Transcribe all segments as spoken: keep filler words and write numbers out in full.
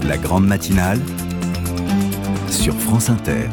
La grande matinale sur France Inter.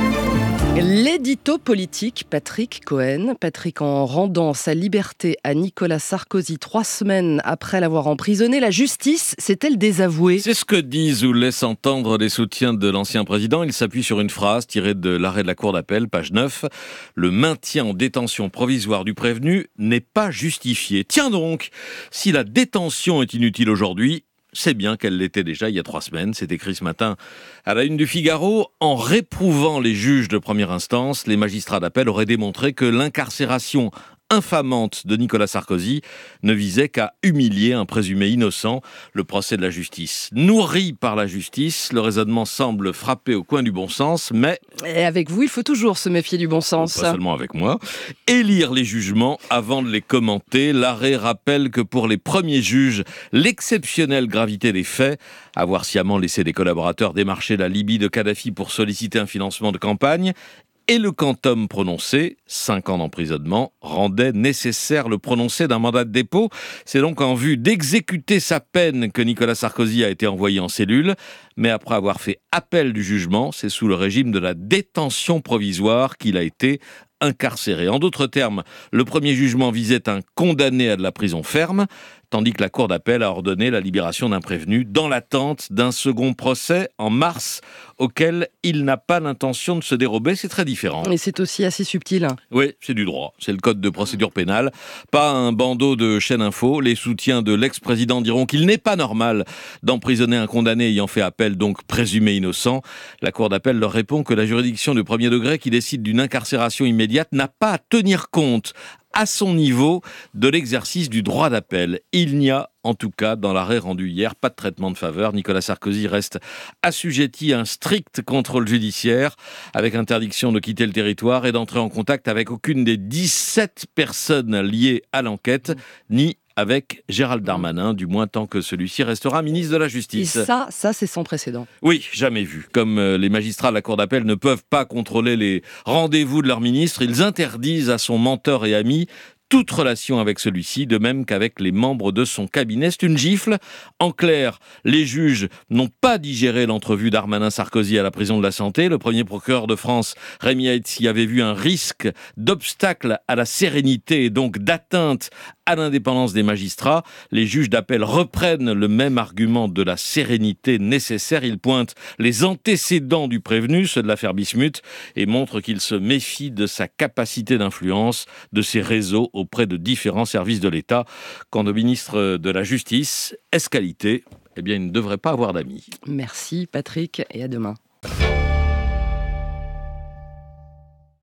L'édito politique, Patrick Cohen. Patrick, en rendant sa liberté à Nicolas Sarkozy trois semaines après l'avoir emprisonné, la justice s'est-elle désavouée ? C'est ce que disent ou laissent entendre les soutiens de l'ancien président. Il s'appuie sur une phrase tirée de l'arrêt de la Cour d'appel, page neuf. Le maintien en détention provisoire du prévenu n'est pas justifié. Tiens donc, si la détention est inutile aujourd'hui, c'est bien qu'elle l'était déjà il y a trois semaines. C'est écrit ce matin à la une du Figaro. En réprouvant les juges de première instance, les magistrats d'appel auraient démontré que l'incarcération infamante de Nicolas Sarkozy ne visait qu'à humilier un présumé innocent. Le procès de la justice. Nourri par la justice, le raisonnement semble frapper au coin du bon sens, mais... Et avec vous, il faut toujours se méfier du bon sens. Pas seulement avec moi. Et lire les jugements avant de les commenter. L'arrêt rappelle que pour les premiers juges, l'exceptionnelle gravité des faits, avoir sciemment laissé des collaborateurs démarcher la Libye de Kadhafi pour solliciter un financement de campagne, et le quantum prononcé, cinq ans d'emprisonnement, rendait nécessaire le prononcé d'un mandat de dépôt. C'est donc en vue d'exécuter sa peine que Nicolas Sarkozy a été envoyé en cellule. Mais après avoir fait appel du jugement, c'est sous le régime de la détention provisoire qu'il a été incarcéré. En d'autres termes, le premier jugement visait un condamné à de la prison ferme, tandis que la Cour d'appel a ordonné la libération d'un prévenu dans l'attente d'un second procès en mars, auquel il n'a pas l'intention de se dérober. C'est très différent. Et c'est aussi assez subtil. Oui, c'est du droit. C'est le code de procédure pénale. Pas un bandeau de chaîne info. Les soutiens de l'ex-président diront qu'il n'est pas normal d'emprisonner un condamné ayant fait appel, donc présumé innocent. La Cour d'appel leur répond que la juridiction de premier degré qui décide d'une incarcération immédiate n'a pas à tenir compte à son niveau de l'exercice du droit d'appel. Il n'y a, en tout cas, dans l'arrêt rendu hier, pas de traitement de faveur. Nicolas Sarkozy reste assujetti à un strict contrôle judiciaire, avec interdiction de quitter le territoire et d'entrer en contact avec aucune des dix-sept personnes liées à l'enquête, ni avec Gérald Darmanin, du moins tant que celui-ci restera ministre de la Justice. Et ça, ça c'est sans précédent. Oui, jamais vu. Comme euh, les magistrats de la Cour d'appel ne peuvent pas contrôler les rendez-vous de leur ministre, ils interdisent à son mentor et ami toute relation avec celui-ci, de même qu'avec les membres de son cabinet. C'est une gifle. En clair, les juges n'ont pas digéré l'entrevue Darmanin-Sarkozy à la prison de la Santé. Le premier procureur de France, Rémi Heitz, y avait vu un risque d'obstacle à la sérénité et donc d'atteinte à l'indépendance des magistrats. Les juges d'appel reprennent le même argument de la sérénité nécessaire. Ils pointent les antécédents du prévenu, ceux de l'affaire Bismuth, et montrent qu'il se méfie de sa capacité d'influence, de ses réseaux auprès de différents services de l'État. Quant au ministre de la Justice, est-ce qualité ? Eh bien, il ne devrait pas avoir d'amis. Merci Patrick et à demain.